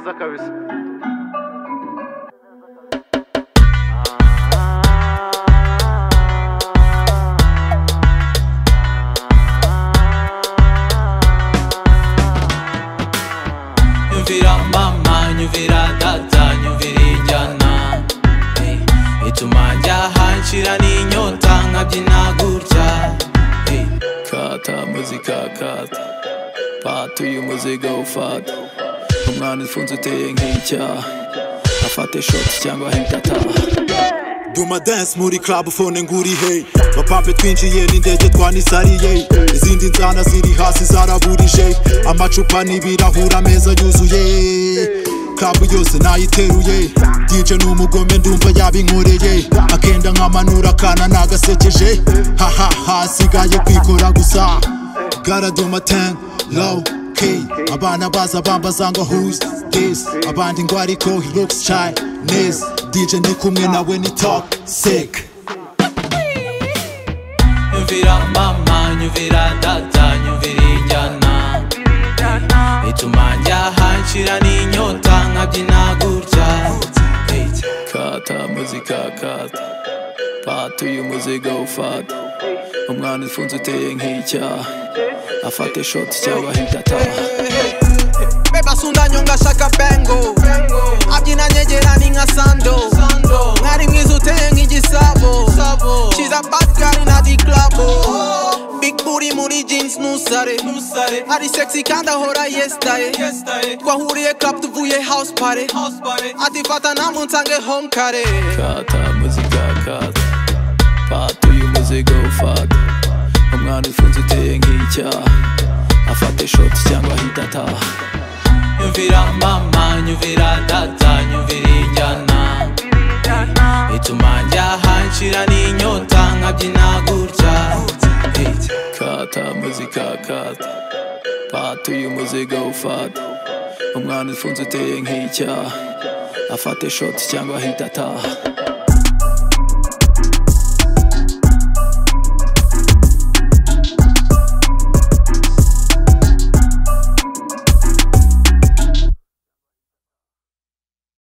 neza kabisa. Nyumvira mama, nyumvira data, nyumvira injyana ituma njyaha nshira n'inyota nkabyina gutya. Kata muzika kata, pata uyu muziga ufata, umwana ufunze uteye nk'icyaha, afate shot cyangwa hita ataha. Duma dance muri club phone nguri hey, bapampe twinjiye n'indege twanisariye, izindi nzana ziri hasi zaraburije, amacupa n'ibirahura meza yuzuye, club yose nayiteruye, DJ n'umugome ndumva yabinkoreye, akenda nkamanura kana nagasekeje, haha hasigaye kwikora gusa, gotta do my thing low key, abana baza bambaza ngo who's this, abandi ngo ariko he looks Chinese, DJ ni kumwe nawe ni talk sick. Nyumvira mama, nyumvira data, nyumvira injyana ituma njyaha nshira n'inyota nkabyina gutya. Kata muzika kata, pata uyu muziga ufata, umwana ufunze uteye nk'icyaha, afate shot cyangwa hita ataha. Beba sunda nyonga shaka bengo, abyina nyegera ni nka sando, mwari mwiza uteye nk'igisabo, she's a bad girl in the club, big booty muri jeans nusare, ari sexy kandi ahora yestaye, twahuriye club tuvuye house party, ati fata namunsange home kare. Kata muzika kata, pata uyu muziga ufata, umwana ufunze uteye nk'icyaha, afate shot cyangwa hita ataha. Nyumvira mama, nyumvira data, nyumvira injyana ituma njyaha nshira n'inyota nkabyina gutya. Kata muzika kata, pata uyu muziga ufata, umwana ufunze uteye nk'icyaha, afate shot cyangwa hita ataha.